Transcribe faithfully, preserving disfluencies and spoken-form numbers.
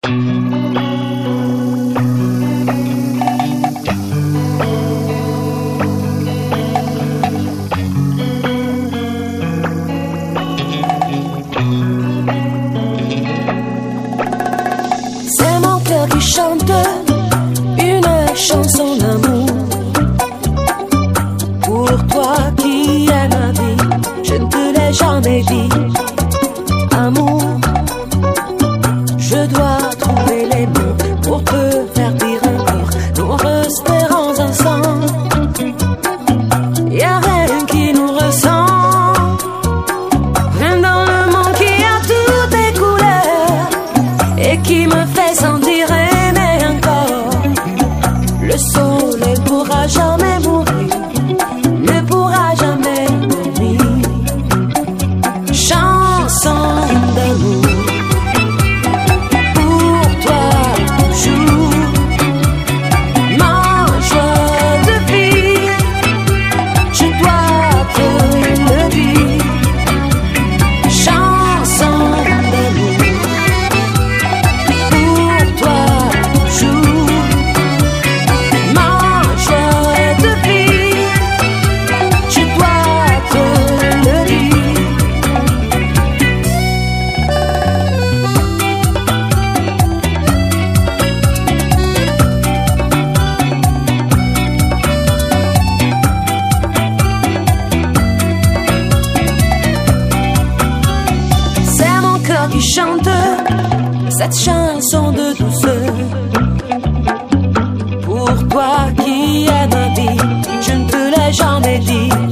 C'est mon cœur qui chante une chanson d'amour pour toi qui es ma vie. Je ne te l'ai jamais dit, amour. Je dois trouver les mots pour te faire dire encore. Nous resterons ensemble. Y'a rien qui nous ressemble. Rien dans le monde qui a toutes tes couleurs et qui me fait sentir aimer encore. Le soleil pourra jamais mourir, ne pourra jamais dormir. Chanson d'amour. Qui chante cette chanson de douceur pour toi qui es ma vie. Je ne te l'ai jamais dit.